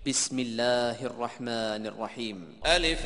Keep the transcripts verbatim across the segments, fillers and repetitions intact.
بسم الله الرحمن الرحيم ألف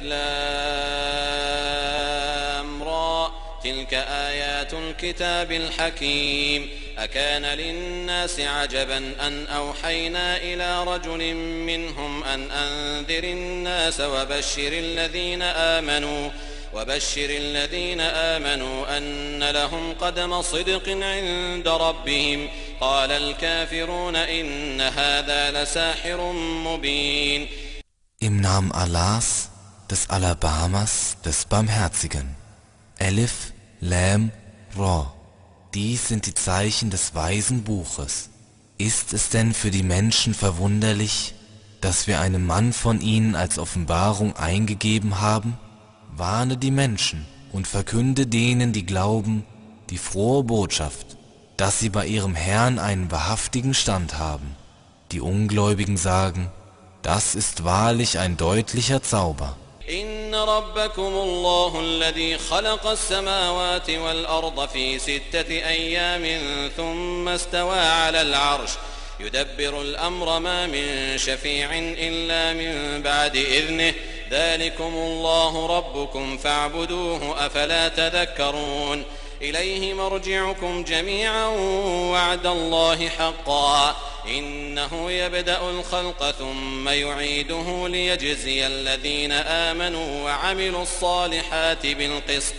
لام را تلك آيات الكتاب الحكيم أكان للناس عجبا أن أوحينا إلى رجل منهم أن أنذر الناس وبشر الذين آمنوا وبشر الذين آمنوا أن لهم قدم صدق عند ربهم قال الكافرون إن هذا لساحر مبين. Im Namen Allahs, des Alabamas, des Barmherzigen. Elif, Lam, Ra. Dies sind die Zeichen des weisen Buches. Ist es denn für die Menschen verwunderlich, dass wir einem Mann von ihnen als Offenbarung eingegeben haben? Warne die Menschen und verkünde denen, die glauben, die frohe Botschaft, dass sie bei ihrem Herrn einen wahrhaftigen Stand haben. Die Ungläubigen sagen, das ist wahrlich ein deutlicher Zauber. إن ربكم الله الذي خلق السماوات والأرض في ستة أيام ثم استوى على العرش يدبر الأمر ما من شفيع إلا من بعد إذنه ذلكم الله ربكم فاعبدوه أفلا تذكرون إليه مرجعكم جميعا وعد الله حقا إنه يبدأ الخلق ثم يعيده ليجزي الذين آمنوا وعملوا الصالحات بالقسط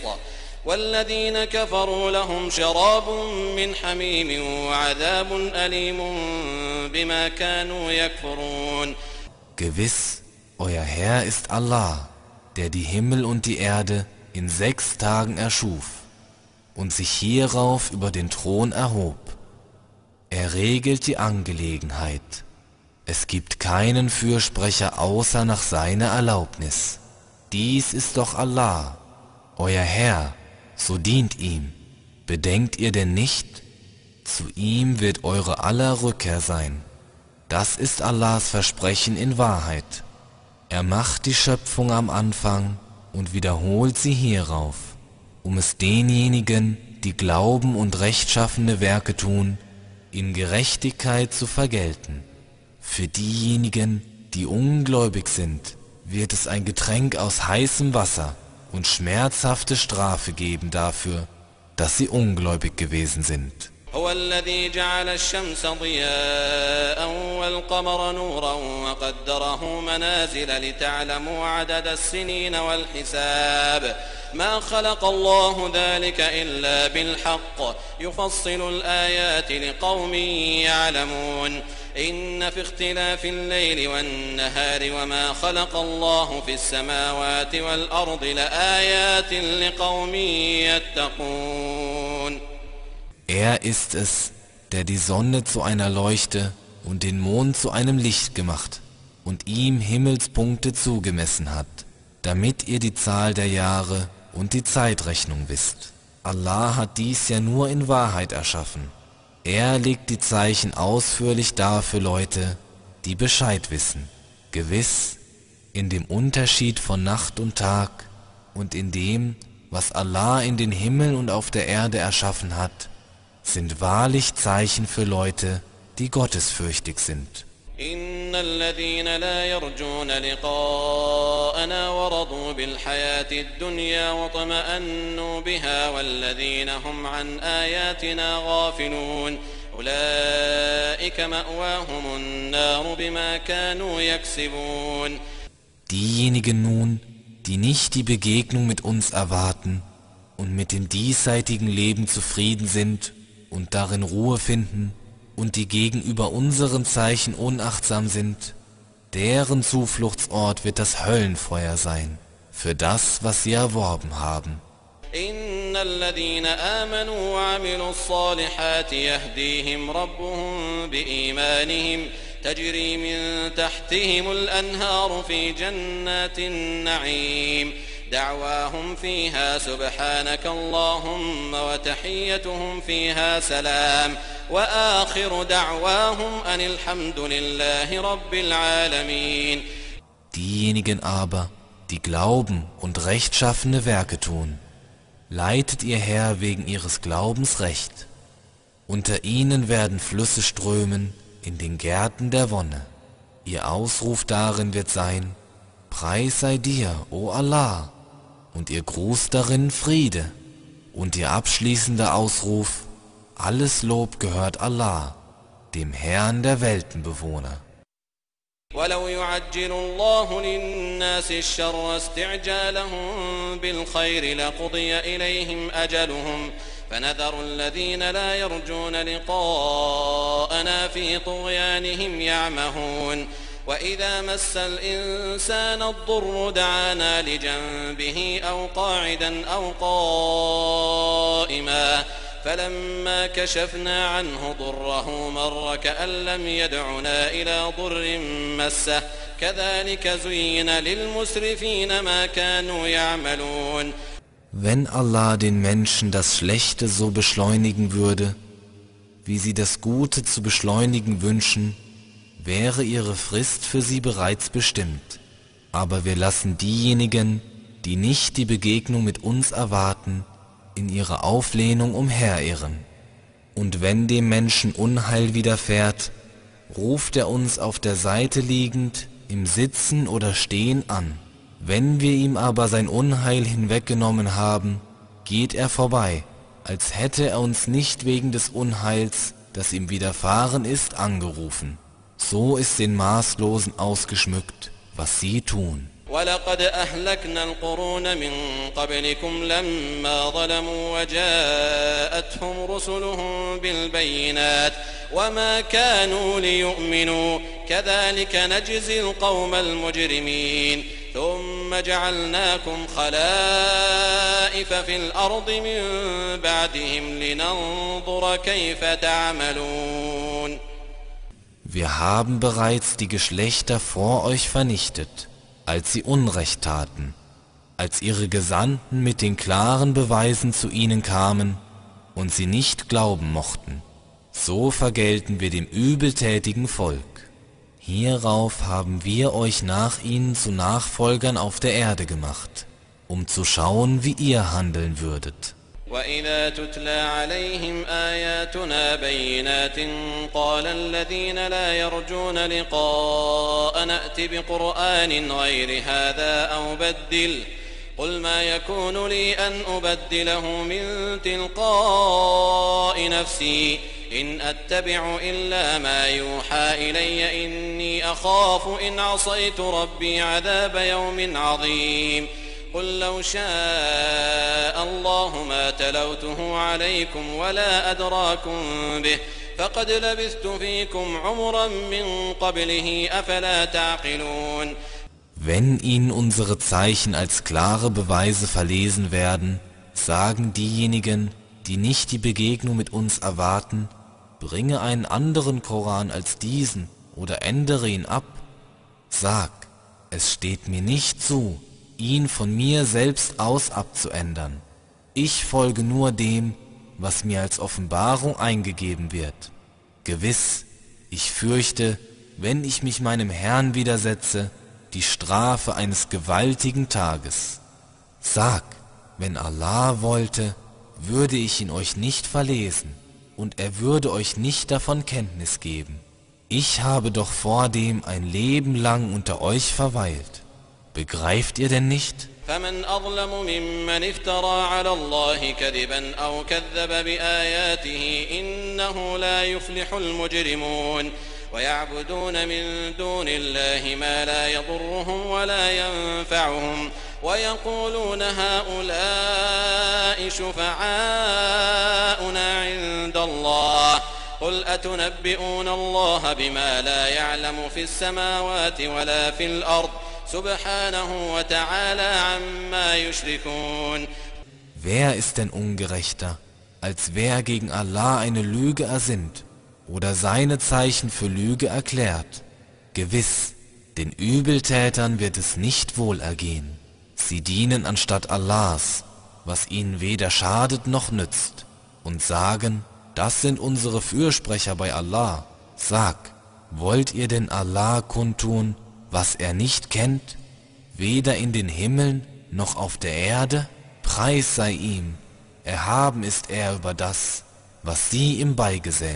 والذين كفروا لهم شراب من حميم وعذاب أليم بما كانوا يكفرون. Gewiss, euer Herr ist Allah, der die Himmel und die Erde in sechs Tagen erschuf und sich hierauf über den Thron erhob. Er regelt die Angelegenheit. Es gibt keinen Fürsprecher außer nach seiner Erlaubnis. Dies ist doch Allah, euer Herr, so dient ihm. Bedenkt ihr denn nicht? Zu ihm wird eure aller Rückkehr sein. Das ist Allahs Versprechen in Wahrheit. Er macht die Schöpfung am Anfang und wiederholt sie hierauf, um es denjenigen, die glauben und rechtschaffene Werke tun, in Gerechtigkeit zu vergelten. Für diejenigen, die ungläubig sind, wird es ein Getränk aus heißem Wasser und schmerzhafte Strafe geben dafür, dass sie ungläubig gewesen sind. هو الذي جعل الشمس ضياء والقمر نورا وقدره منازل لتعلموا عدد السنين والحساب ما خلق الله ذلك إلا بالحق يفصل الآيات لقوم يعلمون إن في اختلاف الليل والنهار وما خلق الله في السماوات والأرض لآيات لقوم يتقون. Er ist es, der die Sonne zu einer Leuchte und den Mond zu einem Licht gemacht und ihm Himmelspunkte zugemessen hat, damit ihr die Zahl der Jahre und die Zeitrechnung wisst. Allah hat dies ja nur in Wahrheit erschaffen. Er legt die Zeichen ausführlich dar für Leute, die Bescheid wissen. Gewiss, in dem Unterschied von Nacht und Tag und in dem, was Allah in den Himmel und auf der Erde erschaffen hat, sind wahrlich Zeichen für Leute, die gottesfürchtig sind. إن الذين لا يرجون لقاءنا ورضوا بالحياة الدنيا واطمأنوا بها والذين هم عن آياتنا غافلون أولئك مأواهم النار بما كانوا يكسبون. Diejenigen nun, die nicht die Begegnung mit uns erwarten und mit dem diesseitigen Leben zufrieden sind und darin Ruhe finden und die gegenüber unseren Zeichen unachtsam sind, deren Zufluchtsort wird das Höllenfeuer sein, für das, was sie erworben haben. إن الذين آمنوا وعملوا الصالحات يهديهم ربهم بإيمانهم تجري من تحتهم الأنهار في جنات النعيم دعواهم فيها سبحانك اللهم وتحيتهم فيها سلام وآخر دعواهم أن الحمد لله رب العالمين. Diejenigen aber, die glauben und rechtschaffene Werke tun, leitet ihr Herr wegen ihres Glaubens recht. Unter ihnen werden Flüsse strömen in den Gärten der Wonne. Ihr Ausruf darin wird sein: Preis sei dir, o Allah, und ihr Gruß darin Friede, und ihr abschließender Ausruf: Alles Lob gehört Allah, dem Herrn der Weltenbewohner. ولو يعجل الله للناس الشر استعجالهم بالخير لقضي إليهم أجلهم فنذر الذين لا يرجون لقاءنا في طغيانهم يعمهون وإذا مس الإنسان الضر دعانا لجنبه أو قاعدا أو قائما فلما كشفنا عنه ضره مر كأن لم يدعنا إلى ضر مسه كذلك زين للمسرفين ما كانوا يعملون. Wenn Allah den Menschen das Schlechte so beschleunigen würde, wie sie das Gute zu beschleunigen wünschen, wäre ihre Frist für sie bereits bestimmt. Aber wir lassen diejenigen, die nicht die Begegnung mit uns erwarten, in ihrer Auflehnung umherirren. Und wenn dem Menschen Unheil widerfährt, ruft er uns auf der Seite liegend, im Sitzen oder Stehen an. Wenn wir ihm aber sein Unheil hinweggenommen haben, geht er vorbei, als hätte er uns nicht wegen des Unheils, das ihm widerfahren ist, angerufen. So ist den Maßlosen ausgeschmückt, was sie tun. ولقد أهلكنا القرون من قبلكم لما ظلموا وجاءتهم رسلهم بالبينات وما كانوا ليؤمنوا كذلك نجزي القوم المجرمين ثم جعلناكم خلائف في الأرض من بعدهم لننظر كيف تعملون. Wir haben bereits die Geschlechter vor euch vernichtet, als sie Unrecht taten, als ihre Gesandten mit den klaren Beweisen zu ihnen kamen und sie nicht glauben mochten. So vergelten wir dem übeltätigen Volk. Hierauf haben wir euch nach ihnen zu Nachfolgern auf der Erde gemacht, um zu schauen, wie ihr handeln würdet. وإذا تتلى عليهم آياتنا بينات قال الذين لا يرجون لقاء نأت بقرآن غير هذا أو بدل قل ما يكون لي أن أبدله من تلقاء نفسي إن أتبع إلا ما يوحى إلي إني أخاف إن عصيت ربي عذاب يوم عظيم قل لو شاء الله ما تلوته عليكم ولا أدراكم به فقد لبثت فيكم عمرا من قبله أفلا تعقلون. Wenn ihnen unsere Zeichen als klare Beweise verlesen werden, sagen diejenigen, die nicht die Begegnung mit uns erwarten, bringe einen anderen Koran als diesen oder ändere ihn ab. Sag, es steht mir nicht zu, ihn von mir selbst aus abzuändern. Ich folge nur dem, was mir als Offenbarung eingegeben wird. Gewiss, ich fürchte, wenn ich mich meinem Herrn widersetze, die Strafe eines gewaltigen Tages. Sag, wenn Allah wollte, würde ich ihn euch nicht verlesen, und er würde euch nicht davon Kenntnis geben. Ich habe doch vordem ein Leben lang unter euch verweilt. Begreift ihr denn nicht? فمن أظلم ممن افترى على الله كذبا أو كذب بآياته إنه لا يفلح المجرمون ويعبدون من دون الله ما لا يضرهم ولا ينفعهم ويقولون هؤلاء شفعاؤنا عند الله قل أتنبئون الله بما لا يعلم في السماوات ولا في الأرض سبحانه وتعالى عما يشركون. Wer ist denn ungerechter, als wer gegen Allah eine Lüge ersinnt oder seine Zeichen für Lüge erklärt? Gewiss, den Übeltätern wird es nicht wohl ergehen. Sie dienen anstatt Allahs, was ihnen weder schadet noch nützt, und sagen, das sind unsere Fürsprecher bei Allah. Sag, wollt ihr denn Allah kundtun, was er nicht kennt, weder in den Himmeln noch auf der Erde? Preis sei ihm, erhaben ist er über das, was sie ihm beigesellen.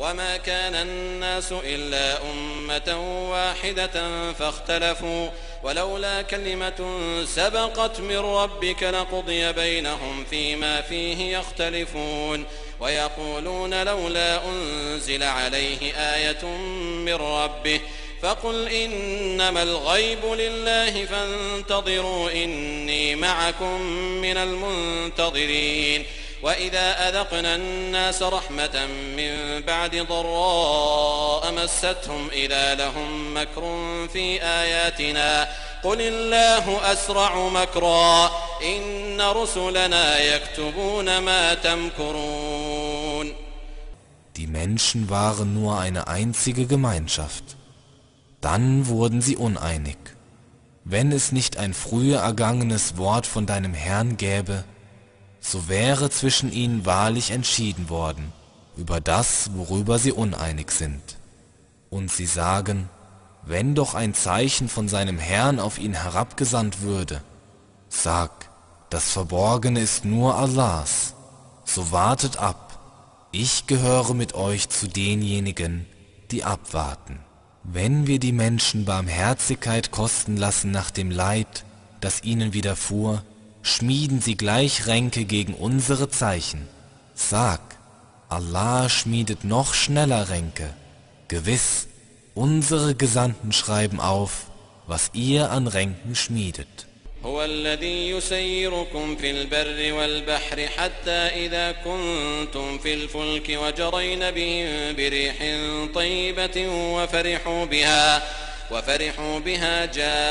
وما كان الناس إلا أمة واحدة فاختلفوا ولولا كلمة سبقت من ربك لقضي بينهم فيما فيه يختلفون ويقولون لولا أنزل عليه آية من ربه فقل إنما الغيب لله فانتظروا إني معكم من المنتظرين وإذا أذقنا الناس رحمة من بعد ضراء مستهم إذا لهم مكر في آياتنا قل الله أسرع مكرا إن رسلنا يكتبون ما تمكرون. Die Menschen waren nur eine einzige Gemeinschaft. Dann wurden sie uneinig. Wenn es nicht ein früher ergangenes Wort von deinem Herrn gäbe, so wäre zwischen ihnen wahrlich entschieden worden über das, worüber sie uneinig sind. Und sie sagen, wenn doch ein Zeichen von seinem Herrn auf ihn herabgesandt würde. Sag, das Verborgene ist nur Allahs, so wartet ab, ich gehöre mit euch zu denjenigen, die abwarten. Wenn wir die Menschen Barmherzigkeit kosten lassen nach dem Leid, das ihnen widerfuhr, schmieden sie gleich Ränke gegen unsere Zeichen. Sag, Allah schmiedet noch schneller Ränke. Gewiss, unsere Gesandten schreiben auf, was ihr an Ränken schmiedet. هو الذي يسيركم في البر والبحر حتى إذا كنتم في الفلك وجرين بهم بريح طيبة وفرحوا بها وفرحوا بها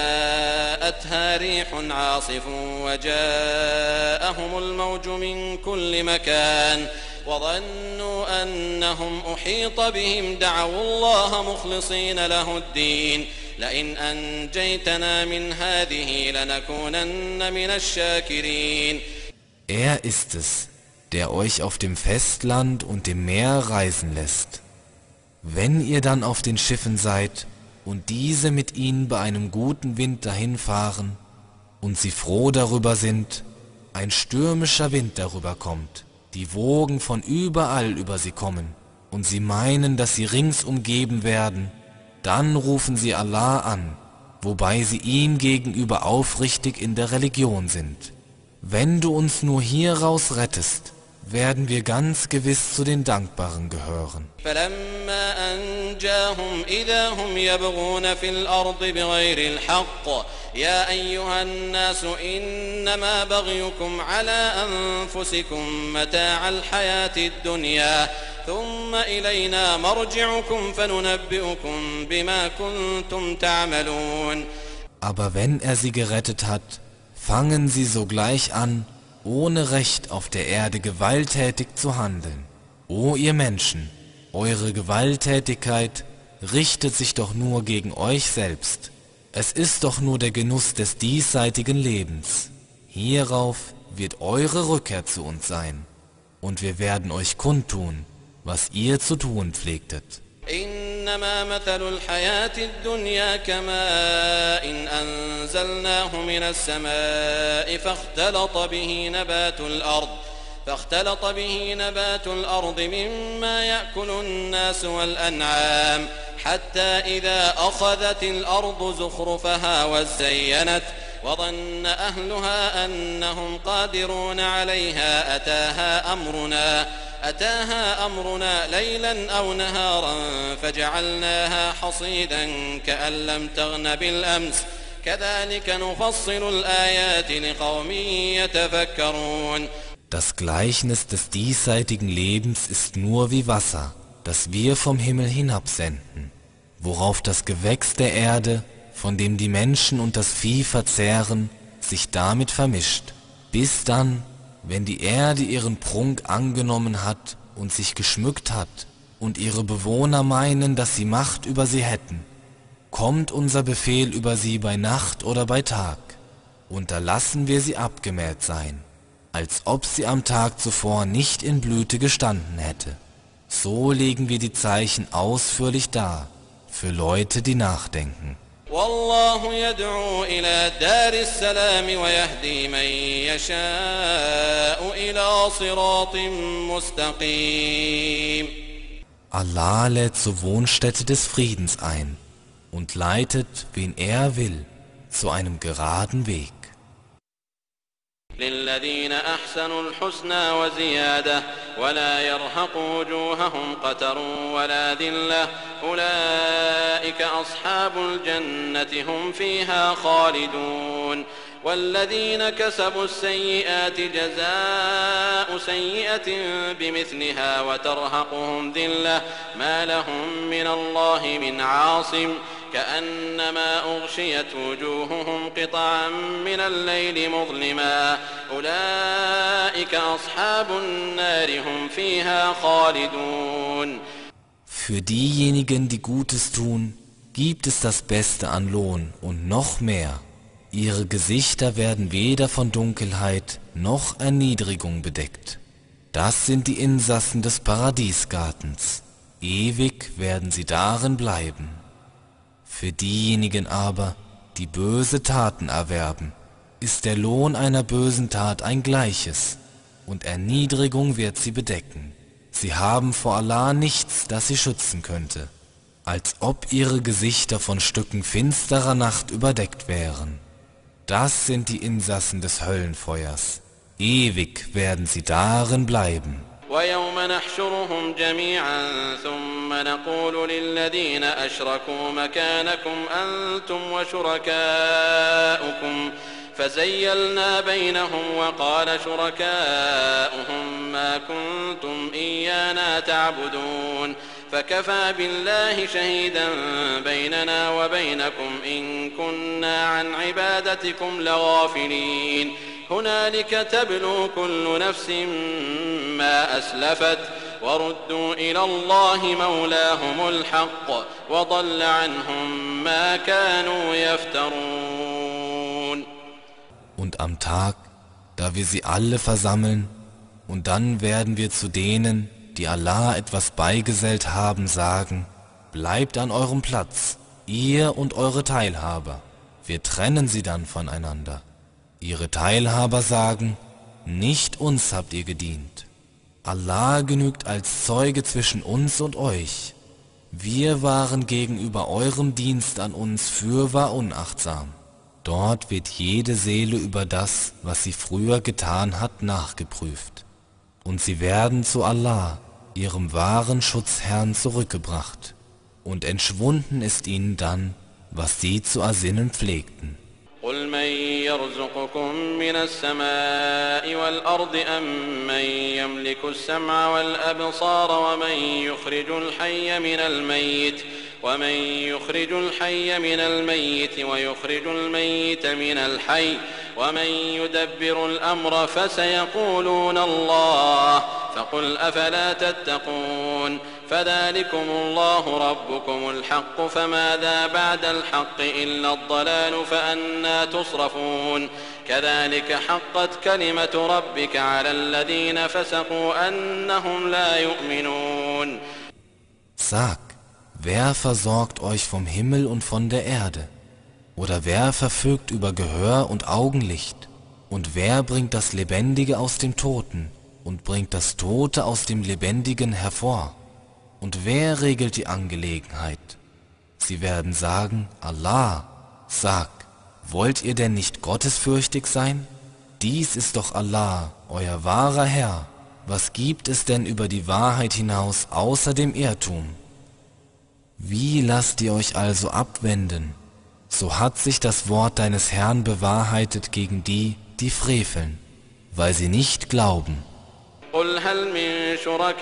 جاءتها ريح عاصف وجاءهم الموج من كل مكان وظنوا أنهم أحيط بهم دعوا الله مخلصين له الدين لئن أنجيتنا من هذه لنكونن من الشاكرين. Er ist es, der euch auf dem Festland und dem Meer reisen lässt. Wenn ihr dann auf den Schiffen seid und diese mit ihnen bei einem guten Wind dahinfahren und sie froh darüber sind, ein stürmischer Wind darüber kommt, die Wogen von überall über sie kommen und sie meinen, dass sie rings umgeben werden, dann rufen sie Allah an, wobei sie ihm gegenüber aufrichtig in der Religion sind. Wenn du uns nur hieraus rettest, werden wir ganz gewiss zu den Dankbaren gehören. فلما أنجاهم إذا هم يبغون في الأرض بغير الحق يا أيها الناس إنما بغيكم على أنفسكم متاع الحياة الدنيا ثم إلينا مرجعكم فننبئكم بما كنتم تعملون. Aber wenn er sie gerettet hat, fangen sie sogleich an, ohne Recht auf der Erde gewalttätig zu handeln. O ihr Menschen, eure Gewalttätigkeit richtet sich doch nur gegen euch selbst. Es ist doch nur der Genuss des diesseitigen Lebens. Hierauf wird eure Rückkehr zu uns sein, und wir werden euch kundtun, was ihr zu tun pflegtet. إنما مثل الحياة الدنيا كماء إن أنزلناه من السماء فاختلط به نبات الأرض فاختلط به نبات الأرض مما يأكل الناس والأنعام حتى إذا أخذت الأرض زخرفها وزينت وظن أهلها أنهم قادرون عليها أتاها أمرنا أتاها أمرنا ليلا أو نهارا فجعلناها حصيدا كأن لم تغن بالأمس كذلك نفصل الآيات لقوم يتفكرون. Das Gleichnis des diesseitigen Lebens ist nur wie Wasser, das wir vom Himmel hinabsenden, worauf das Gewächs der Erde, von dem die Menschen und das Vieh verzehren, sich damit vermischt, bis dann, wenn die Erde ihren Prunk angenommen hat und sich geschmückt hat und ihre Bewohner meinen, dass sie Macht über sie hätten, kommt unser Befehl über sie bei Nacht oder bei Tag, und da lassen wir sie abgemäht sein, als ob sie am Tag zuvor nicht in Blüte gestanden hätte. So legen wir die Zeichen ausführlich dar, für Leute, die nachdenken. والله يدعو إلى دار السلام ويهدي من يشاء إلى صراط مستقيم. Allah lädt zur Wohnstätte des Friedens ein und leitet, wen er will, zu einem geraden Weg. للذين أحسنوا الحسنى وزيادة ولا يرهق وجوههم قتر ولا ذلة أولئك أصحاب الجنة هم فيها خالدون والذين كسبوا السيئات جزاء سيئة بمثلها وترهقهم ذلة ما لهم من الله من عاصم كأنما أغشيت وجوههم قطعا من الليل مظلما أولئك أصحاب النار هم فيها خالدون. Für diejenigen, die Gutes tun, gibt es das Beste an Lohn und noch mehr. Ihre Gesichter werden weder von Dunkelheit noch Erniedrigung bedeckt. Das sind die Insassen des Paradiesgartens. Ewig werden sie darin bleiben. Für diejenigen aber, die böse Taten erwerben, ist der Lohn einer bösen Tat ein gleiches, und Erniedrigung wird sie bedecken. Sie haben vor Allah nichts, das sie schützen könnte, als ob ihre Gesichter von Stücken finsterer Nacht überdeckt wären. Das sind die Insassen des Höllenfeuers. Ewig werden sie darin bleiben. ويوم نحشرهم جميعا ثم نقول للذين أشركوا مكانكم أنتم وشركاؤكم فزيلنا بينهم وقال شركاؤهم ما كنتم إيانا تعبدون فكفى بالله شهيدا بيننا وبينكم إن كنا عن عبادتكم لغافلين هنالك تبلو كل نفس ما أسلفت وردوا إلى الله مولاهم الحق وضل عنهم ما كانوا يفترون. Und am Tag, da wir sie alle versammeln, und dann werden wir zu denen, die Allah etwas beigesellt haben, sagen: Bleibt an eurem Platz, ihr und eure Teilhaber, wir trennen sie dann voneinander. Ihre Teilhaber sagen: Nicht uns habt ihr gedient. Allah genügt als Zeuge zwischen uns und euch. Wir waren gegenüber eurem Dienst an uns fürwahr unachtsam. Dort wird jede Seele über das, was sie früher getan hat, nachgeprüft. Und sie werden zu Allah, ihrem wahren Schutzherrn, zurückgebracht. Und entschwunden ist ihnen dann, was sie zu ersinnen pflegten. قل من يرزقكم من السماء والأرض أم من يملك السمع والأبصار ومن يخرج الحي من الميت ومن يخرج الحي من الميت ويخرج الميت من الحي ومن يدبر الأمر فسيقولون الله فقل أفلا تتقون فذلكم الله ربكم الحق فماذا بعد الحق إلا الضلال فأنى تصرفون كذلك حقت كلمة ربك على الذين فسقوا أنهم لا يؤمنون. Sag, wer versorgt euch vom Himmel und von der Erde? Oder wer verfügt über Gehör und Augenlicht? Und wer bringt das Lebendige aus dem Toten und bringt das Tote aus dem Lebendigen hervor? Und wer regelt die Angelegenheit? Sie werden sagen: Allah. Sag, wollt ihr denn nicht gottesfürchtig sein? Dies ist doch Allah, euer wahrer Herr. Was gibt es denn über die Wahrheit hinaus außer dem Irrtum? Wie lasst ihr euch also abwenden? So hat sich das Wort deines Herrn bewahrheitet gegen die, die freveln, weil sie nicht glauben. قل هل من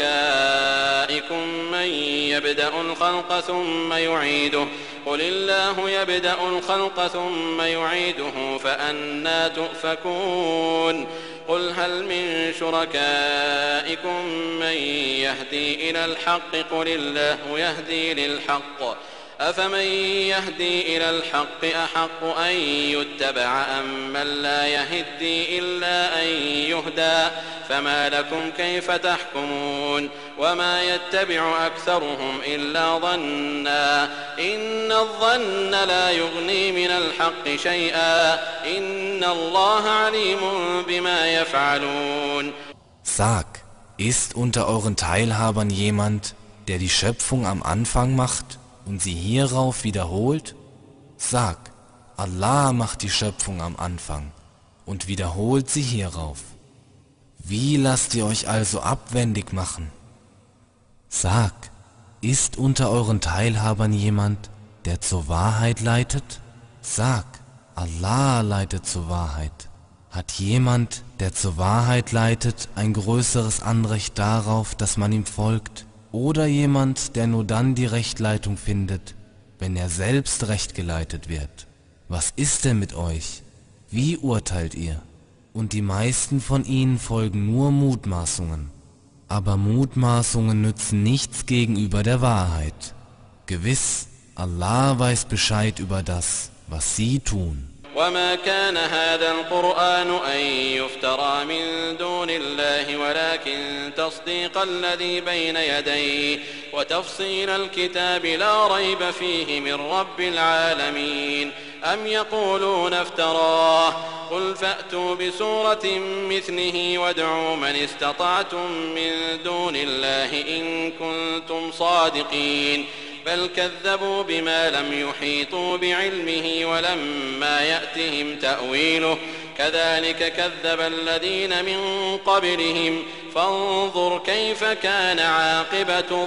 شركائكم من يبدأ الخلق ثم يعيده قل الله يبدأ الخلق ثم يعيده فأنى تؤفكون قل هل من شركائكم من يهدي إلى الحق قل الله يهدي للحق أفمن يهدي إلى الحق أحق أن يتبع أم من لا يهدي إلا أن يهدى فما لكم كيف تحكمون وما يتبع أكثرهم إلا ظنا إن الظن لا يغني من الحق شيئا إن الله عليم بما يفعلون. Sag, ist unter euren Teilhabern jemand, der die Schöpfung am Anfang macht und sie hierauf wiederholt? Sag, Allah macht die Schöpfung am Anfang und wiederholt sie hierauf. Wie lasst ihr euch also abwendig machen? Sag, ist unter euren Teilhabern jemand, der zur Wahrheit leitet? Sag, Allah leitet zur Wahrheit. Hat jemand, der zur Wahrheit leitet, ein größeres Anrecht darauf, dass man ihm folgt? Oder jemand, der nur dann die Rechtleitung findet, wenn er selbst recht geleitet wird? Was ist denn mit euch? Wie urteilt ihr? Und die meisten von ihnen folgen nur Mutmaßungen. Aber Mutmaßungen nützen nichts gegenüber der Wahrheit. Gewiss, Allah weiß Bescheid über das, was sie tun. وما كان هذا القرآن أن يفترى من دون الله ولكن تصديق الذي بين يديه وتفصيل الكتاب لا ريب فيه من رب العالمين أم يقولون افتراه قل فأتوا بسورة مثله وادعوا من استطعتم من دون الله إن كنتم صادقين بل كذبوا بما لم يحيطوا بعلمه ولما يأتهم تأويله كذلك كذب الذين من قبلهم فانظر كيف كان عاقبة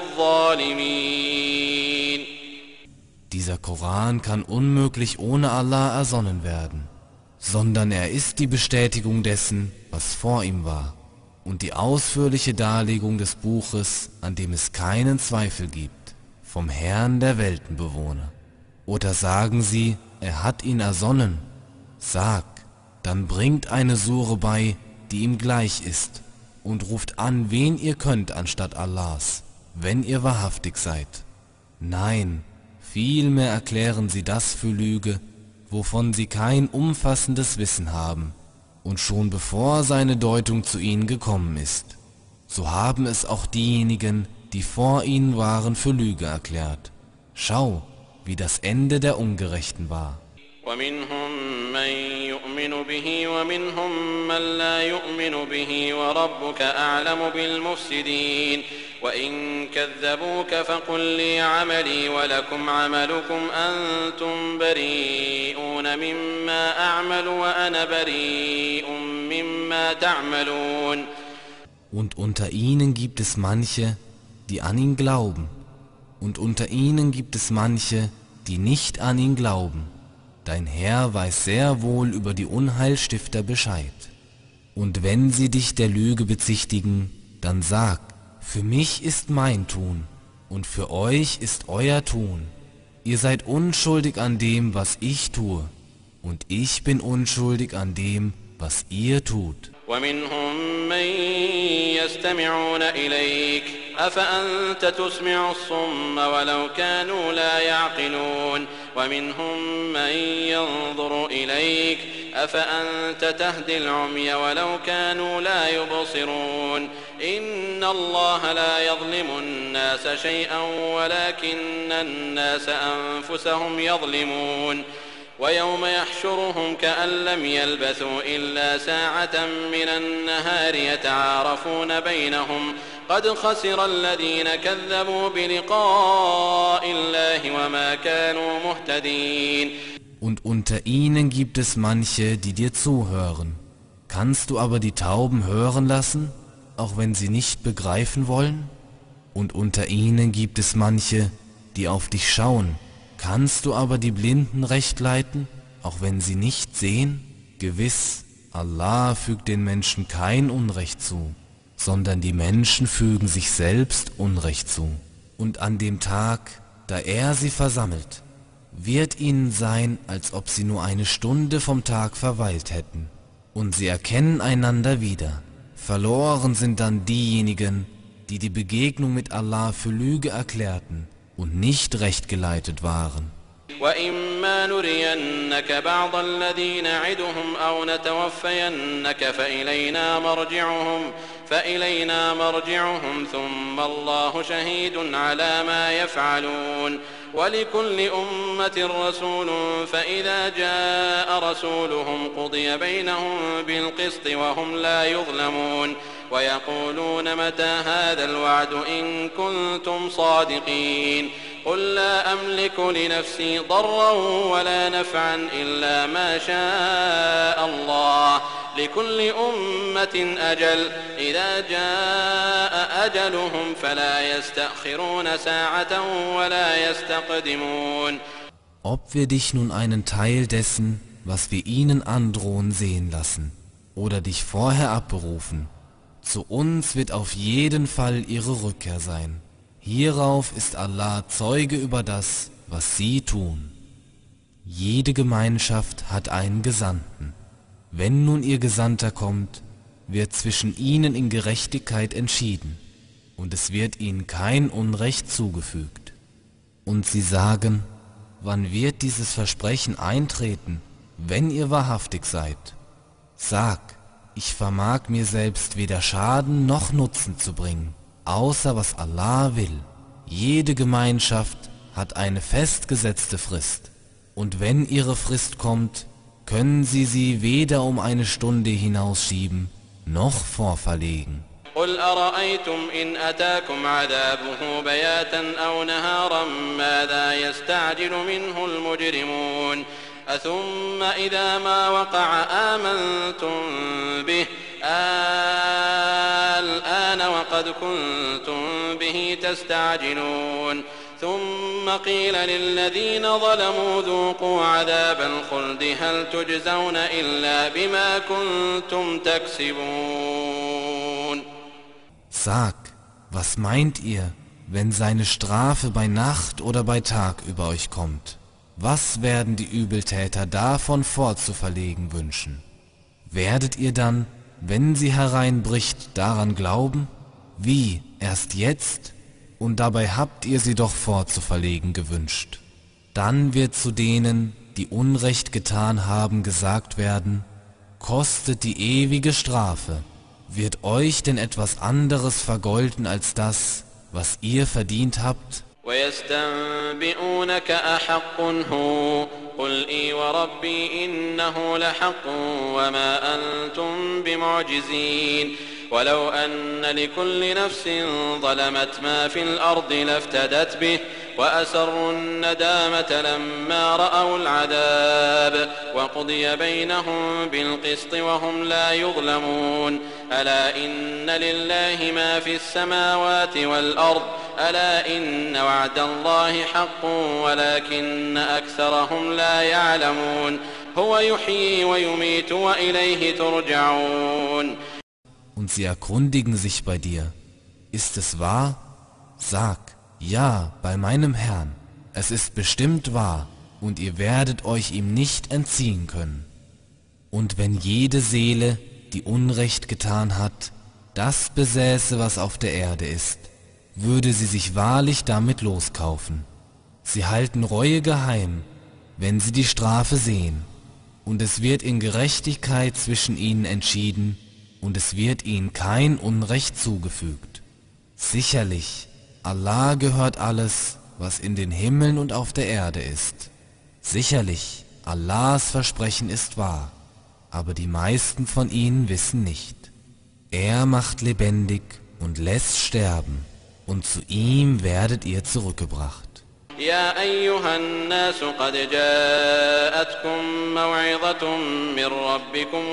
الظالمين. Dieser Koran kann unmöglich ohne Allah ersonnen werden, sondern er ist die Bestätigung dessen, was vor ihm war, und die ausführliche Darlegung des Buches, an dem es keinen Zweifel gibt, vom Herrn der Weltenbewohner. Oder sagen sie, er hat ihn ersonnen? Sag, dann bringt eine Sure bei, die ihm gleich ist, und ruft an, wen ihr könnt anstatt Allahs, wenn ihr wahrhaftig seid. Nein, vielmehr erklären sie das für Lüge, wovon sie kein umfassendes Wissen haben, und schon bevor seine Deutung zu ihnen gekommen ist. So haben es auch diejenigen, die vor ihnen waren, für Lüge erklärt. Schau, wie das Ende der Ungerechten war. ومنهم من يؤمن به ومنهم من لا يؤمن به وربك أعلم بالمفسدين وإن كذبوك فقل لي عملي ولكم عملكم أنتم بريئون مما أعمل وأنا بريء مما تعملون. Und unter ihnen gibt es manche, die an ihn glauben, und unter ihnen gibt es manche, die nicht an ihn glauben. Dein Herr weiß sehr wohl über die Unheilstifter Bescheid. Und wenn sie dich der Lüge bezichtigen, dann sag, für mich ist mein Tun, und für euch ist euer Tun. Ihr seid unschuldig an dem, was ich tue, und ich bin unschuldig an dem, was ihr tut. ومنهم من يستمعون إليك أفأنت تسمع الصم ولو كانوا لا يعقلون ومنهم من ينظر إليك أفأنت تهدي العمي ولو كانوا لا يبصرون إن الله لا يظلم الناس شيئا ولكن الناس أنفسهم يظلمون ويوم يحشرهم كأن لم يلبثوا إلا ساعة من النهار يتعارفون بينهم قد خسر الذين كذبوا بلقاء الله وما كانوا مهتدين. Und unter ihnen gibt es manche, die dir zuhören. Kannst du aber die Tauben hören lassen, auch wenn sie nicht begreifen wollen? Und unter ihnen gibt es manche, die auf dich schauen. Kannst du aber die Blinden recht leiten, auch wenn sie nicht sehen? Gewiss, Allah fügt den Menschen kein Unrecht zu, sondern die Menschen fügen sich selbst Unrecht zu. Und an dem Tag, da er sie versammelt, wird ihnen sein, als ob sie nur eine Stunde vom Tag verweilt hätten. Und sie erkennen einander wieder. Verloren sind dann diejenigen, die die Begegnung mit Allah für Lüge erklärten und nicht recht geleitet waren. وَإِمَّا نُرِيَنَّكَ بَعْضَ الَّذِي نَعِدُهُمْ أَوْ نَتَوَفَّيَنَّكَ فَإِلَيْنَا مَرْجِعُهُمْ فَإِلَيْنَا مَرْجِعُهُمْ ثُمَّ اللَّهُ شَهِيدٌ عَلَى مَا يَفْعَلُونَ وَلِكُلِّ أُمَّةٍ رَسُولٌ فَإِذَا جَاءَ رَسُولُهُمْ قُضِيَ بَيْنَهُم بِالْقِسْطِ وَهُمْ لَا يُظْلَمُونَ ويقولون متى هذا الوعد إن كنتم صادقين قل لا أملك لنفسي ضرا ولا نفعا إلا ما شاء الله لكل أمة أجل إذا جاء أجلهم فلا يستأخرون ساعة ولا يستقدمون. Ob wir dich nun einen Teil dessen, was wir ihnen androhen, sehen lassen, oder dich vorher abberufen, zu uns wird auf jeden Fall ihre Rückkehr sein. Hierauf ist Allah Zeuge über das, was sie tun. Jede Gemeinschaft hat einen Gesandten. Wenn nun ihr Gesandter kommt, wird zwischen ihnen in Gerechtigkeit entschieden, und es wird ihnen kein Unrecht zugefügt. Und sie sagen, wann wird dieses Versprechen eintreten, wenn ihr wahrhaftig seid? Sag, ich vermag mir selbst weder Schaden noch Nutzen zu bringen, außer was Allah will. Jede Gemeinschaft hat eine festgesetzte Frist, und wenn ihre Frist kommt, können sie sie weder um eine Stunde hinausschieben, noch vorverlegen. قل أرأيتم إن أتاكم عذابه بياتا أو نهارا ماذا يستعجل منه المجرمون أثم إذا ما وقع آمنتم به الآن وقد كنتم به تستعجلون ثم قيل للذين ظلموا ذوقوا عذاب الخلد هل تجزون إلا بما كنتم تكسبون. Sag, was meint ihr, wenn seine Strafe bei Nacht oder bei Tag über euch kommt? Was werden die Übeltäter davon fortzuverlegen wünschen? Werdet ihr dann, wenn sie hereinbricht, daran glauben? Wie, erst jetzt? Und dabei habt ihr sie doch fortzuverlegen gewünscht. Dann wird zu denen, die Unrecht getan haben, gesagt werden, kostet die ewige Strafe. Wird euch denn etwas anderes vergolden als das, was ihr verdient habt? ويستنبئونك أحق هو قل إي وربي إنه لحق وما أنتم بمعجزين ولو أن لكل نفس ظلمت ما في الأرض لافتدت به وأسروا الندامة لما رأوا العذاب وقضي بينهم بالقسط وهم لا يظلمون ألا إن لله ما في السماوات والأرض ألا إن وعد الله حق ولكن أكثرهم لا يعلمون هو يحيي ويميت وإليه ترجعون. Und sie erkundigen sich bei dir, ist es wahr? Sag, ja, bei meinem Herrn, es ist bestimmt wahr, und ihr werdet euch ihm nicht entziehen können. Und wenn jede Seele, die Unrecht getan hat, das besäße, was auf der Erde ist, würde sie sich wahrlich damit loskaufen. Sie halten Reue geheim, wenn sie die Strafe sehen, und es wird in Gerechtigkeit zwischen ihnen entschieden, und es wird ihnen kein Unrecht zugefügt. Sicherlich, Allah gehört alles, was in den Himmeln und auf der Erde ist. Sicherlich, Allahs Versprechen ist wahr, aber die meisten von ihnen wissen nicht. Er macht lebendig und lässt sterben, und zu ihm werdet ihr zurückgebracht. يا أيها الناس قد جاءتكم موعظة من ربكم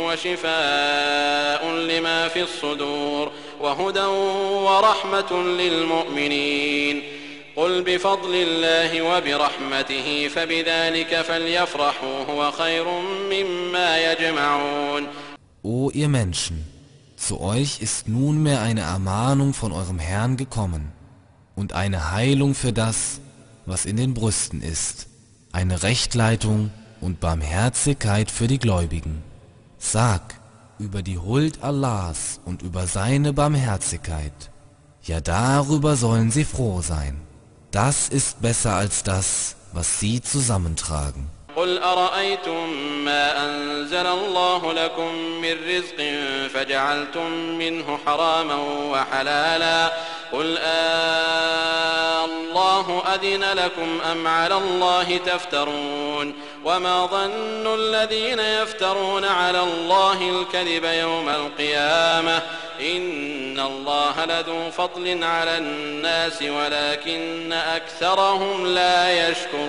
وشفاء لما في الصدور وهدى ورحمة للمؤمنين قل بفضل الله وبرحمته فبذلك فليفرحوا هو خير مما يجمعون. O ihr Menschen, zu euch ist nunmehr eine Ermahnung von eurem Herrn gekommen und eine Heilung für das, was in den Brüsten ist, eine Rechtleitung und Barmherzigkeit für die Gläubigen. Sag über die Huld Allahs und über seine Barmherzigkeit, ja darüber sollen sie froh sein. Das ist besser als das, was sie zusammentragen. قل أرأيتم ما أنزل الله لكم من رزق فجعلتم منه حراما وحلالا قل الله أذن لكم أم على الله تفترون وما ظن الذين يفترون على الله الكذب يوم القيامة إن الله لذو فضل على الناس ولكن أكثرهم لا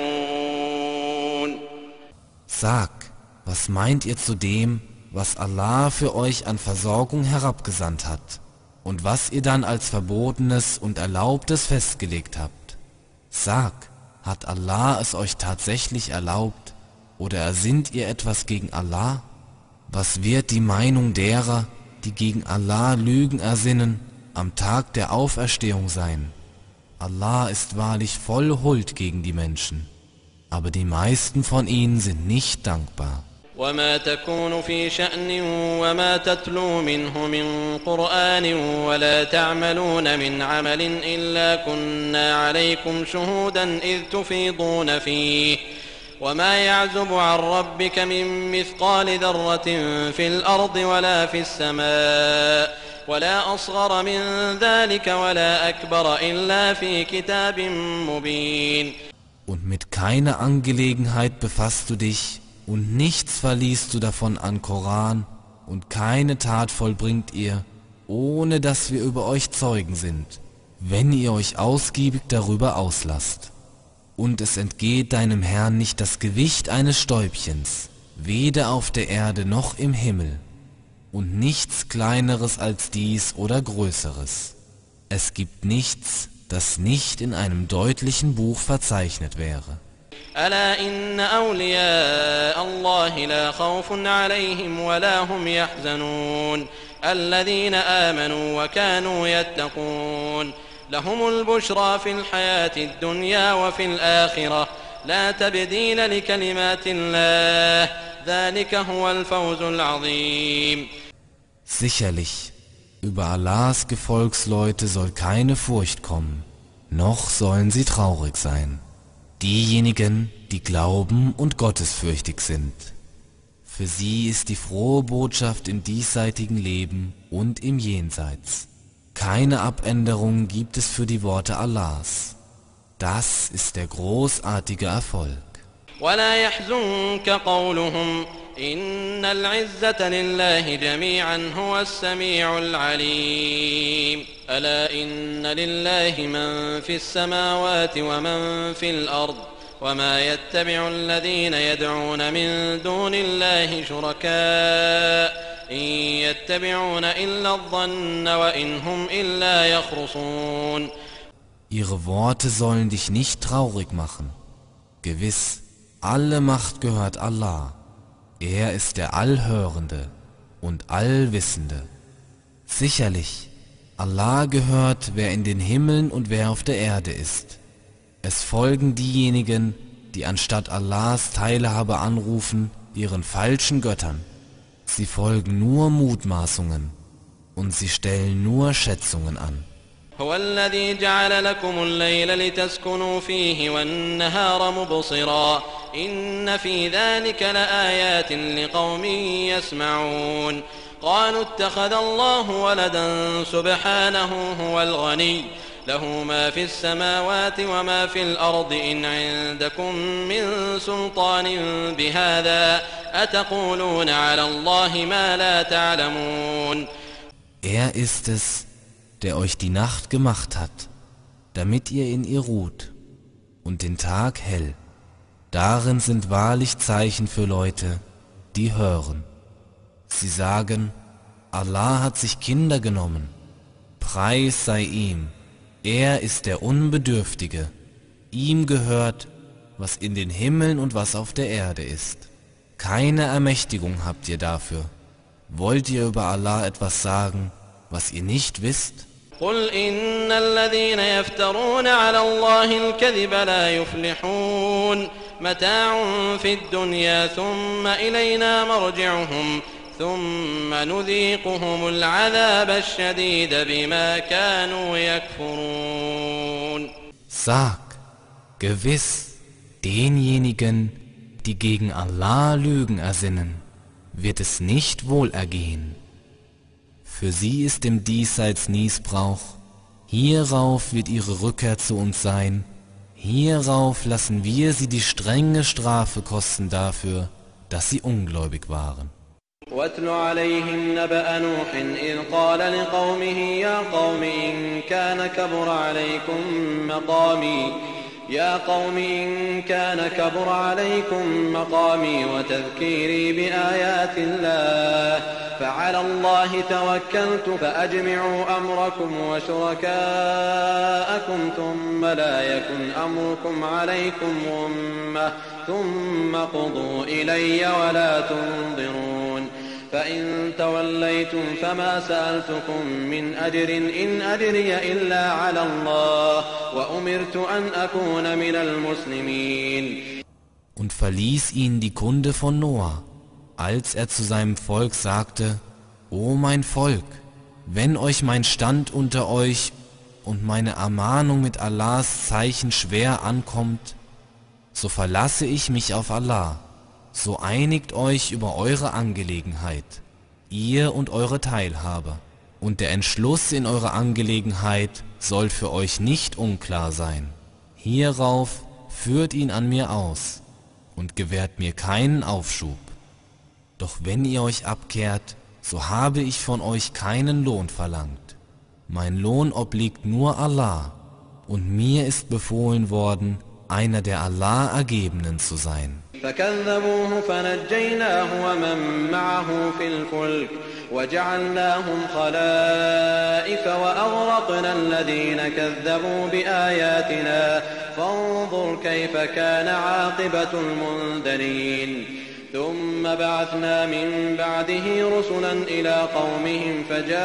يشكرون. Sag, was meint ihr zu dem, was Allah für euch an Versorgung herabgesandt hat und was ihr dann als Verbotenes und Erlaubtes festgelegt habt? Sag, hat Allah es euch tatsächlich erlaubt oder ersinnt ihr etwas gegen Allah? Was wird die Meinung derer, die gegen Allah Lügen ersinnen, am Tag der Auferstehung sein? Allah ist wahrlich voll Huld gegen die Menschen, aber die meisten von ihnen sind nicht dankbar. وما تكون في شأن وما تتلو منه من قرآن ولا تعملون من عمل إلا كنا عليكم شهودا إذ تفيضون فيه وما يعزب عن ربك من مثقال ذرة في الأرض ولا في السماء ولا أصغر من ذلك ولا أكبر إلا في كتاب مبين. Und mit keiner Angelegenheit befasst du dich, und nichts verliest du davon an Koran, und keine Tat vollbringt ihr, ohne dass wir über euch Zeugen sind, wenn ihr euch ausgiebig darüber auslasst. Und es entgeht deinem Herrn nicht das Gewicht eines Stäubchens, weder auf der Erde noch im Himmel, und nichts Kleineres als dies oder Größeres. Es gibt nichts, das nicht in einem deutlichen Buch verzeichnet wäre. ألا إن أولياء الله لا خوف عليهم ولا هم يحزنون الذين آمنوا وكانوا يتقون لهم البشرى في الحياة الدنيا وفي الآخرة لا تبديل لكلمات الله ذلك هو الفوز العظيم. Sicherlich, über Allahs Gefolgsleute soll keine Furcht kommen, noch sollen sie traurig sein. Diejenigen, die glauben und gottesfürchtig sind. Für sie ist die frohe Botschaft im diesseitigen Leben und im Jenseits. Keine Abänderung gibt es für die Worte Allahs. Das ist der großartige Erfolg. ولا يحزنك قولهم إن العزة لله جميعا هو السميع العليم ألا إن لله من في السماوات ومن في الأرض وما يتبع الذين يدعون من دون الله شركاء إن يتبعون إلا الظن وإن هم إلا يخرصون. Ihre Worte sollen dich nicht traurig machen. Gewiss, alle Macht gehört Allah. Er ist der Allhörende und Allwissende. Sicherlich, Allah gehört, wer in den Himmeln und wer auf der Erde ist. Es folgen diejenigen, die anstatt Allahs Teilhabe anrufen, ihren falschen Göttern. Sie folgen nur Mutmaßungen und sie stellen nur Schätzungen an. هو الذي جعل لكم الليل لتسكنوا فيه والنهار مبصرا إن في ذلك لآيات لقوم يسمعون قالوا اتخذ الله ولدا سبحانه هو الغني له ما في السماوات وما في الأرض إن عندكم من سلطان بهذا أتقولون على الله ما لا تعلمون. Er ist es, der euch die Nacht gemacht hat, damit ihr in ihr ruht, und den Tag hell. Darin sind wahrlich Zeichen für Leute, die hören. Sie sagen, Allah hat sich Kinder genommen. Preis sei ihm, er ist der Unbedürftige. Ihm gehört, was in den Himmeln und was auf der Erde ist. Keine Ermächtigung habt ihr dafür. Wollt ihr über Allah etwas sagen, was ihr nicht wisst? قل إن الذين يفترون على الله الكذب لا يفلحون متاع في الدنيا ثم إلينا مرجعهم ثم نذيقهم العذاب الشديد بما كانوا يكفرون. Sag, gewiss, denjenigen, die gegen Allah Lügen ersinnen, wird es nicht wohlergehen. Für sie ist im Diesseits Nießbrauch, hierauf wird ihre Rückkehr zu uns sein, hierauf lassen wir sie die strenge Strafe kosten dafür, dass sie ungläubig waren. واتل عليهم نبأ نوح إذ قال لقومه يا قوم إن كان كبر عليكم مقامي يا قوم إن كان كبر عليكم مقامي وتذكيري بآيات الله فعلى الله توكلت فأجمعوا أمركم وشركاءكم ثم لا يكن أمركم عليكم غمة ثم قضوا إلي ولا تنظرون فإن توليتم فما سألتكم من أجر إن أجري إلا على الله وأمرت أن أكون من المسلمين. Und verließ ihn die Kunde von Noah, als er zu seinem Volk sagte: O mein Volk, wenn euch mein Stand unter euch und meine Ermahnung mit Allahs Zeichen schwer ankommt, so verlasse ich mich auf Allah. So einigt euch über eure Angelegenheit, ihr und eure Teilhaber, und der Entschluss in eurer Angelegenheit soll für euch nicht unklar sein. Hierauf führt ihn an mir aus und gewährt mir keinen Aufschub. Doch wenn ihr euch abkehrt, so habe ich von euch keinen Lohn verlangt. Mein Lohn obliegt nur Allah, und mir ist befohlen worden, einer der Allah Ergebenen zu sein. فكذبوه فنجيناه ومن معه في الفلك وجعلناهم خلائف وأغرقنا الذين كذبوا بآياتنا فانظر كيف كان عاقبة المنذرين ثم بعثنا من بعده رسلا إلى قومهم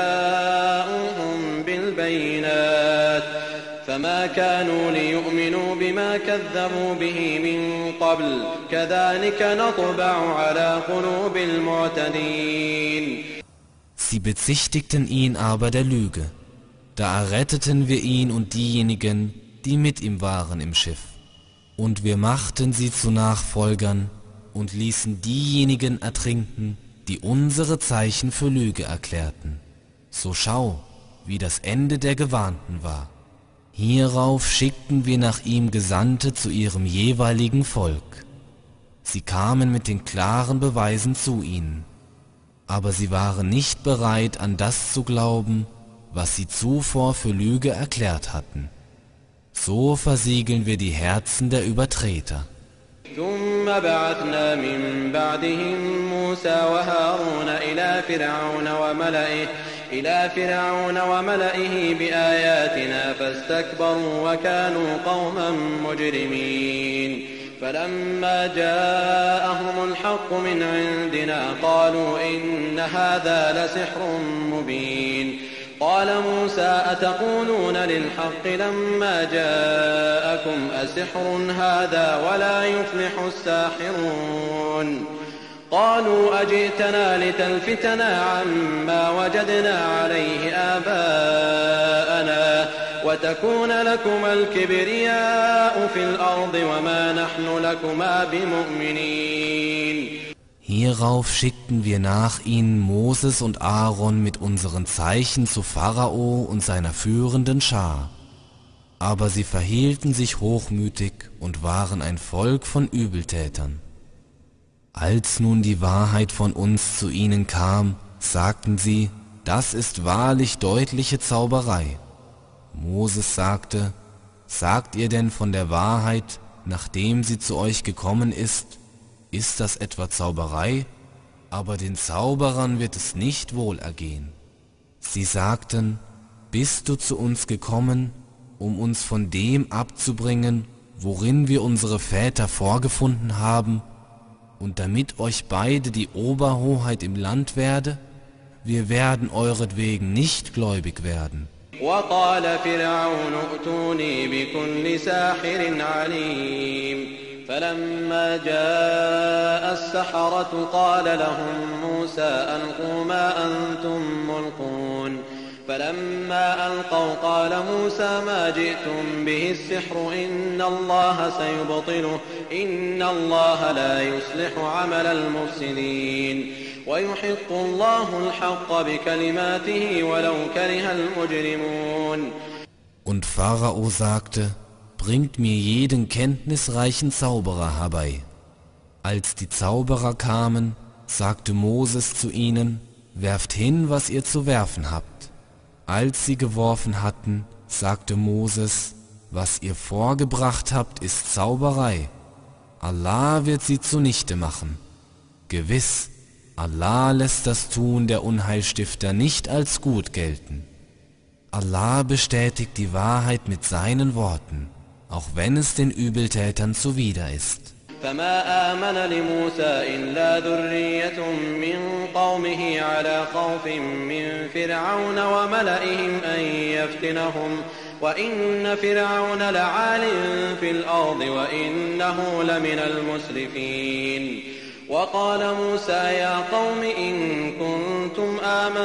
فجاءوهم بالبينات فما كانوا ليؤمنوا بما كذبوا به من قبل كذلك نطبع على قلوب المعتدين. Sie bezichtigten ihn aber der Lüge. Da erretteten wir ihn und diejenigen, die mit ihm waren im Schiff. Und wir machten sie zu Nachfolgern und ließen diejenigen ertrinken, die unsere Zeichen für Lüge erklärten. So schau, wie das Ende der Gewarnten war. Hierauf schickten wir nach ihm Gesandte zu ihrem jeweiligen Volk. Sie kamen mit den klaren Beweisen zu ihnen, aber sie waren nicht bereit, an das zu glauben, was sie zuvor für Lüge erklärt hatten. So versiegeln wir die Herzen der Übertreter. ثم بعثنا من بعدهم موسى وهارون إلى فرعون وملئه إلى فرعون وملئه بآياتنا فاستكبروا وكانوا قوما مجرمين فلما جاءهم الحق من عندنا قالوا إن هذا لسحر مبين قال موسى أتقولون للحق لما جاءكم أسحر هذا ولا يفلح الساحرون قالوا أجئتنا لتلفتنا عما وجدنا عليه آباءنا وتكون لكما الكبرياء في الأرض وما نحن لكما بمؤمنين. Hierauf schickten wir nach ihnen Moses und Aaron mit unseren Zeichen zu Pharao und seiner führenden Schar. Aber sie verhielten sich hochmütig und waren ein Volk von Übeltätern. Als nun die Wahrheit von uns zu ihnen kam, sagten sie, das ist wahrlich deutliche Zauberei. Moses sagte, sagt ihr denn von der Wahrheit, nachdem sie zu euch gekommen ist, ist das etwa Zauberei? Aber den Zauberern wird es nicht wohl ergehen. Sie sagten, bist du zu uns gekommen, um uns von dem abzubringen, worin wir unsere Väter vorgefunden haben, und damit euch beide die Oberhoheit im Land werde? Wir werden euretwegen nicht gläubig werden. وقال فرعون ائتوني بكل ساحر عليم فلما جاء السحرة قال لهم موسى ألقوا ما أنتم ملقون فلما ألقوا قال موسى ما جئتم به السحر إن الله سيبطله إن الله لا يصلح عمل المفسدين ويحق الله الحق بكلماته ولو كره المجرمون. Und Pharao sagte, bringt mir jeden kenntnisreichen Zauberer herbei. Als die Zauberer kamen, sagte Moses zu ihnen: Werft hin, was ihr zu werfen habt. Als sie geworfen hatten, sagte Moses: Was ihr vorgebracht habt, ist Zauberei. Allah wird sie zunichte machen. Gewiss, Allah lässt das Tun der Unheilstifter nicht als gut gelten. Allah bestätigt die Wahrheit mit seinen Worten, auch wenn es den Übeltätern zuwider ist. فما آمن لموسى إلا ذرية من قومه على خوف من فرعون وملئهم أن يفتنهم وإن فرعون لعال في الأرض وإنه لمن المسرفين وقال موسى يا قوم إن كنتم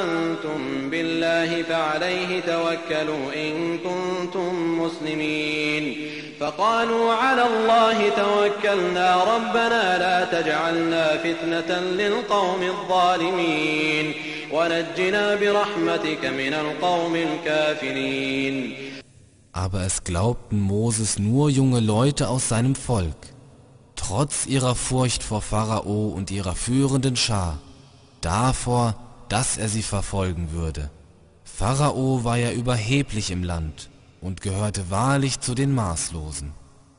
آمنتم بالله فعليه توكلوا إن كنتم مسلمين فقالوا على الله توكلنا ربنا لا تجعلنا فتنة للقوم الظالمين ونجنا برحمتك من القوم الكافرين. Aber es glaubten Moses nur junge Leute aus seinem Volk, trotz ihrer Furcht vor Pharao und ihrer führenden Schar, davor, dass er sie verfolgen würde. Pharao war ja überheblich im Land und gehörte wahrlich zu den Maßlosen.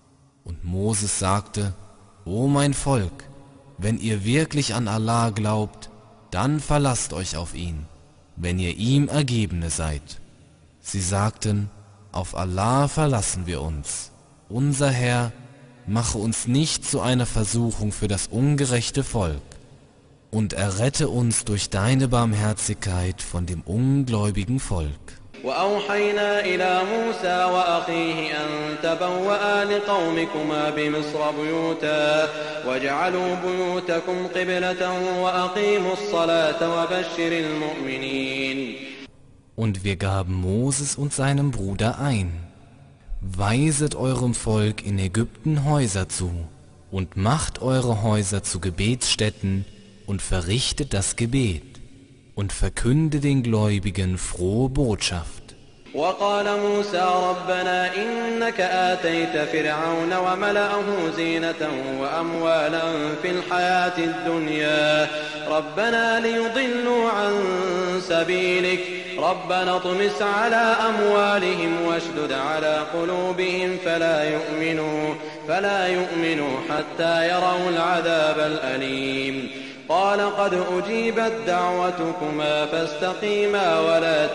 Und Moses sagte: O mein Volk, wenn ihr wirklich an Allah glaubt, dann verlasst euch auf ihn, wenn ihr ihm Ergebene seid. Sie sagten: Auf Allah verlassen wir uns. Unser Herr, mache uns nicht zu einer Versuchung für das ungerechte Volk und errette uns durch deine Barmherzigkeit von dem ungläubigen Volk. وأوحينا إلى موسى وأخيه أن تبوأ لقومكما بمصر بيوتا واجعلوا بيوتكم قبلة وأقيموا الصلاة وبشر المؤمنين. Und wir gaben Moses und seinem Bruder ein: Weiset eurem Volk in Ägypten Häuser zu und macht eure Häuser zu Gebetsstätten und verrichtet das Gebet und verkünde den Gläubigen frohe Botschaft. وقال موسى ربنا إنك آتيت فرعون وملأه زينة وأموالا في الحياة الدنيا ربنا ليضلوا عن سبيلك ربنا اطمس على أموالهم واشدد على قلوبهم فلا يؤمنوا فلا يؤمنوا حتى يروا العذاب الأليم قال قد أجيبت دعوتكما فاستقيما ولا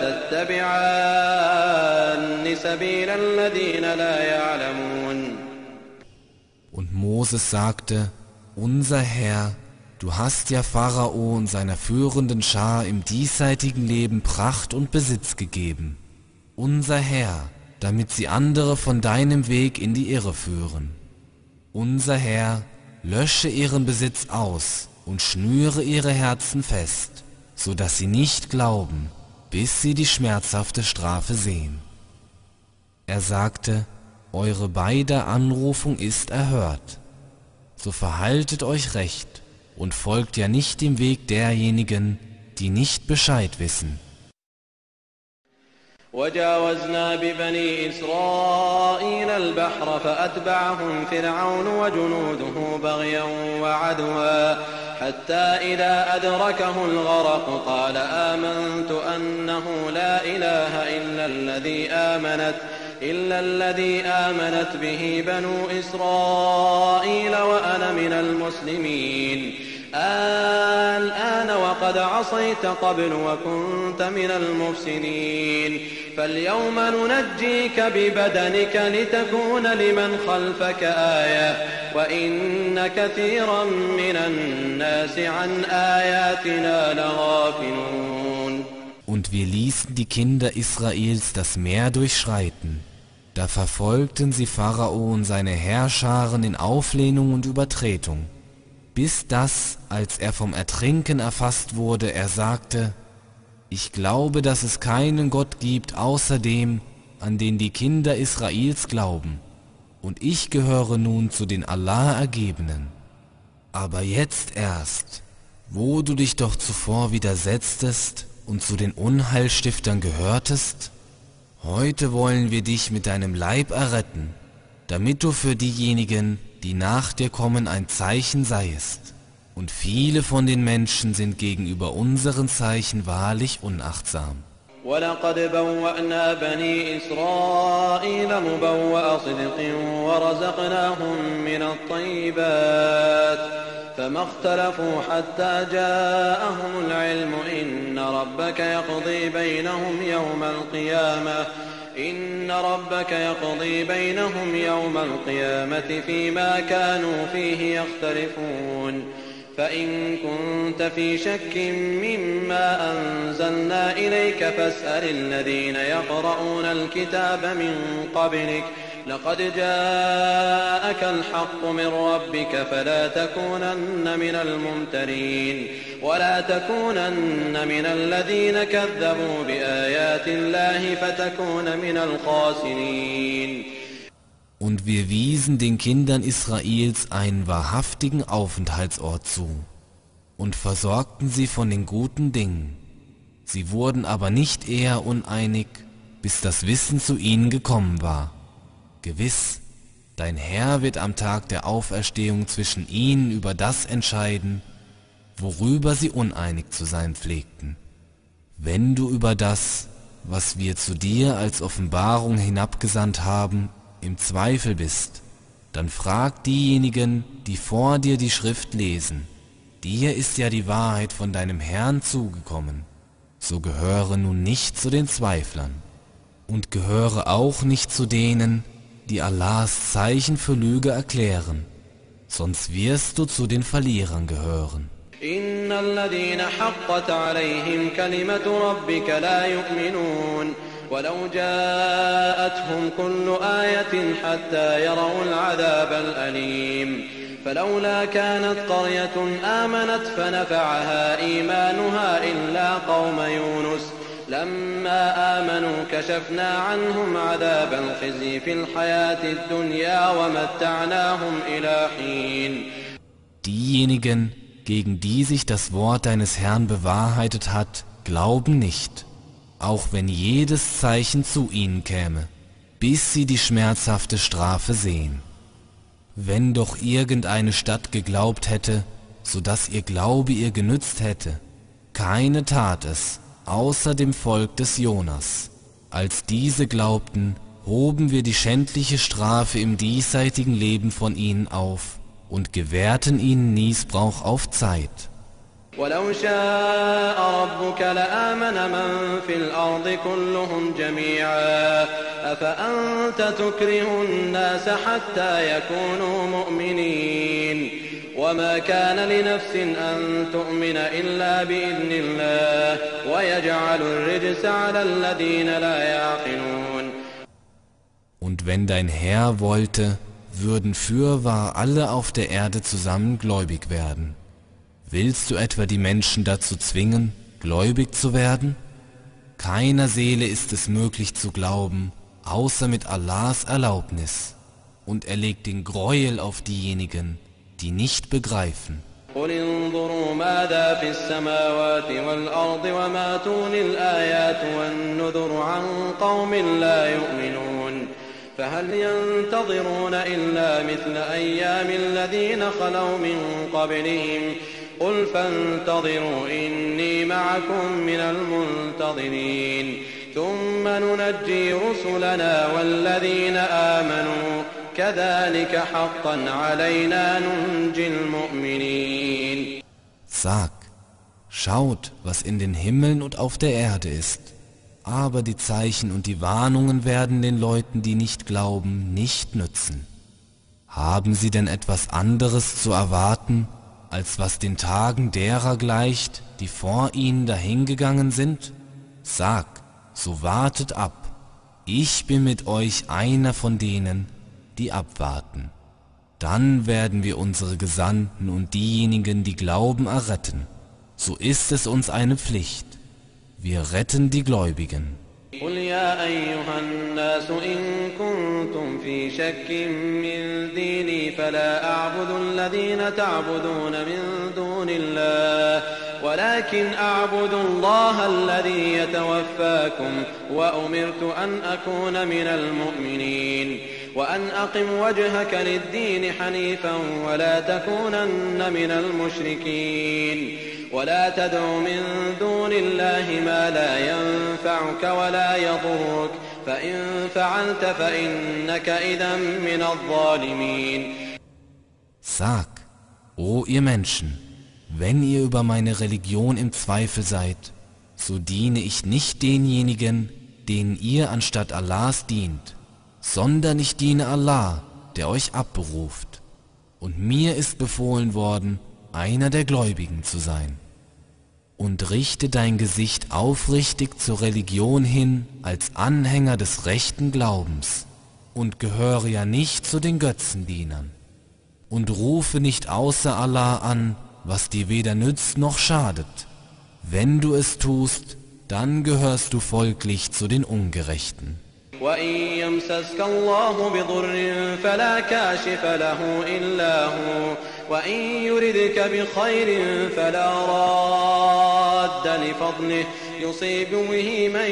تتبعان سبيل الذين لا يعلمون. Und Moses sagte: Unser Herr, du hast ja Pharao und seiner führenden Schar im diesseitigen Leben Pracht und Besitz gegeben. Unser Herr, damit sie andere von deinem Weg in die Irre führen. Unser Herr, lösche ihren Besitz aus und schnüre ihre Herzen fest, so dass sie nicht glauben, bis sie die schmerzhafte Strafe sehen. Er sagte: Eure beider Anrufung ist erhört. So verhaltet euch recht und folgt ja nicht dem Weg derjenigen, die nicht Bescheid wissen. وجاوزنا ببني إسرائيل البحر فأتبعهم فرعون وجنوده بغيا وعدوا حتى إذا أدركه الغرق قال آمنت أنه لا إله إلا الذي آمنت إلا الذي آمنت به بنو إسرائيل وأنا من المسلمين الآن وقد عصيت قبل وكنت من المفسدين فاليوم ننجيك ببدنك لتكون لمن خلفك آية وإن كثيرا من الناس عن آياتنا لغافلون. Und wir ließen die Kinder Israels das Meer durchschreiten. Da verfolgten sie Pharao und seine Heerscharen in Auflehnung und Übertretung, bis dass, als er vom Ertrinken erfasst wurde, er sagte: Ich glaube, dass es keinen Gott gibt außer dem, an den die Kinder Israels glauben, und ich gehöre nun zu den Allah-Ergebenen. Aber jetzt erst, wo du dich doch zuvor widersetztest und zu den Unheilstiftern gehörtest, heute wollen wir dich mit deinem Leib erretten, damit du für diejenigen, die nach dir kommen, ein Zeichen seiest. Und viele von den Menschen sind gegenüber unseren Zeichen wahrlich unachtsam. ولقد بوأنا بني إسرائيل مبوأ صدق ورزقناهم من الطيبات فما اختلفوا حتى جاءهم العلم إن ربك يقضي بينهم يوم القيامة إن ربك يقضي بينهم يوم القيامة فيما كانوا فيه يختلفون فإن كنت في شك مما أنزلنا إليك فاسأل الذين يقرؤون الكتاب من قبلك لقد جاءك الحق من ربك فلا تكونن من الممترين ولا تكونن من الذين كذبوا بآيات الله فتكون من الخاسرين. Und wir wiesen den Kindern Israels einen wahrhaftigen Aufenthaltsort zu und versorgten sie von den guten Dingen. Sie wurden aber nicht eher uneinig, bis das Wissen zu ihnen gekommen war. Gewiss, dein Herr wird am Tag der Auferstehung zwischen ihnen über das entscheiden, worüber sie uneinig zu sein pflegten. Wenn du über das, was wir zu dir als Offenbarung hinabgesandt haben, im Zweifel bist, dann frag diejenigen, die vor dir die Schrift lesen. Dir ist ja die Wahrheit von deinem Herrn zugekommen. So gehöre nun nicht zu den Zweiflern und gehöre auch nicht zu denen, die Allahs Zeichen für Lüge erklären, sonst wirst du zu den Verlierern gehören. إن الذين حقت عليهم كلمة ربك لا يؤمنون ولو جاءتهم كل آية حتى يروا العذاب الأليم فلولا كانت قرية آمنت فنفعها إيمانها إلا قوم يونس لما آمنوا كشفنا عنهم عذاب الخزي في الحياة الدنيا ومتعناهم إلى حين. Diejenigen, gegen die sich das Wort deines Herrn bewahrheitet hat, glauben nicht, auch wenn jedes Zeichen zu ihnen käme, bis sie die schmerzhafte Strafe sehen. Wenn doch irgendeine Stadt geglaubt hätte, so dass ihr Glaube ihr genützt hätte, keine tat es, außer dem Volk des Jonas. Als diese glaubten, hoben wir die schändliche Strafe im diesseitigen Leben von ihnen auf und gewährten ihnen Nießbrauch auf Zeit. ولو شاء ربك لآمن من في الأرض كلهم جميعا أفأنت تكره الناس حتى يكونوا مؤمنين وما كان لنفس أن تؤمن إلا بإذن الله ويجعل الرجس على الذين لا يعقلون. Und wenn dein Herr wollte, würden fürwahr alle auf der Erde zusammen gläubig werden. Willst du etwa die Menschen dazu zwingen, gläubig zu werden? Keiner Seele ist es möglich zu glauben, außer mit Allahs Erlaubnis. Und er legt den Gräuel auf diejenigen, die nicht begreifen. قل انظروا ماذا في السماوات والأرض وما تغني الآيات والنذر عن قوم لا يؤمنون فهل ينتظرون إلا مثل أيام الذين خلوا من قبلهم قل فانتظروا إني معكم من المنتظرين ثم ننجي رسلنا والذين آمنوا كذلك حقا علينا ننجي المؤمنين. Sag, schaut, was in den Himmeln und auf der Erde ist. Aber die Zeichen und die Warnungen werden den Leuten, die nicht glauben, nicht nützen. Haben sie denn etwas anderes zu erwarten, als was den Tagen derer gleicht, die vor ihnen dahingegangen sind? Sag, so wartet ab. Ich bin mit euch einer von denen, die abwarten. Dann werden wir unsere Gesandten und diejenigen, die glauben, erretten. So ist es uns eine Pflicht. Wir retten die Gläubigen. قل يا أيها الناس إن كنتم في شك من ديني فلا أعبد الذين تعبدون من دون الله ولكن أعبد الله الذي يتوفاكم وأمرت أن أكون من المؤمنين وأن أقم وجهك للدين حنيفا ولا تكونن من المشركين ولا تدع من دون الله ما لا ينفعك ولا يضرك فإن فعلت فإنك إذا من الظالمين. Sag, o ihr Menschen, wenn ihr über meine Religion im Zweifel seid, so diene ich nicht denjenigen, denen ihr anstatt Allahs dient, sondern ich diene Allah, der euch abberuft. Und mir ist befohlen worden, einer der Gläubigen zu sein. Und richte dein Gesicht aufrichtig zur Religion hin als Anhänger des rechten Glaubens und gehöre ja nicht zu den Götzendienern. Und rufe nicht außer Allah an, was dir weder nützt noch schadet. Wenn du es tust, dann gehörst du folglich zu den Ungerechten. وَإِن يَمْسَسْكَ اللَّهُ بِضُرٍّ فَلَا كَاشِفَ لَهُ إِلَّا هُوَ وَإِن يُرِدْكَ بِخَيْرٍ فَلَا رَادَّ لِفَضْلِهِ يُصِيبُ بِهِ مَن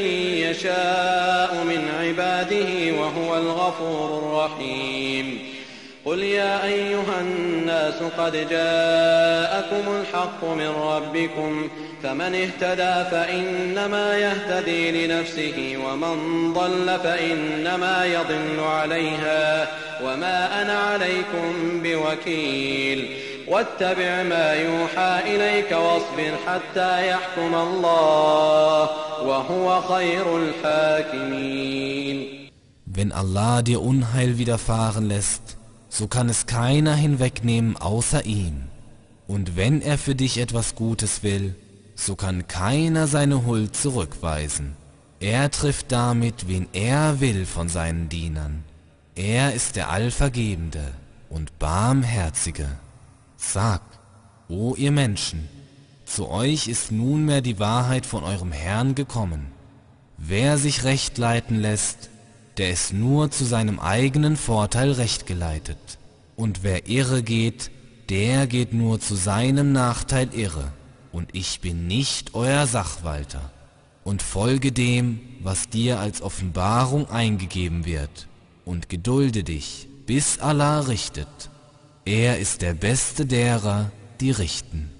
يَشَاءُ مِنْ عِبَادِهِ وَهُوَ الْغَفُورُ الرَّحِيمُ. قُلْ يَا أَيُّهَا النَّاسُ قَدْ جَاءَكُمُ الْحَقُّ مِنْ رَبِّكُمْ فَمَنِ اهْتَدَى فَإِنَّمَا يَهْتَدِي لِنَفْسِهِ وَمَنْ ضَلَّ فَإِنَّمَا يَضِلُّ عَلَيْهَا وَمَا أَنَا عَلَيْكُمْ بِوَكِيلٍ. وَاتَّبِعْ مَا يُوحَى إِلَيْكَ وَاصْبِرْ حَتَّى يَحْكُمَ اللَّهُ وَهُوَ خَيْرُ الْحَاكِمِينَ. Wenn Allah dir Unheil widerfahren lässt, so kann es keiner hinwegnehmen außer ihm. Und wenn er für dich etwas Gutes will, so kann keiner seine Huld zurückweisen. Er trifft damit, wen er will von seinen Dienern. Er ist der Allvergebende und Barmherzige. Sag, o ihr Menschen, zu euch ist nunmehr die Wahrheit von eurem Herrn gekommen. Wer sich recht leiten lässt, der ist nur zu seinem eigenen Vorteil recht geleitet. Und wer irre geht, der geht nur zu seinem Nachteil irre. Und ich bin nicht euer Sachwalter. Und folge dem, was dir als Offenbarung eingegeben wird. Und gedulde dich, bis Allah richtet. Er ist der Beste derer, die richten.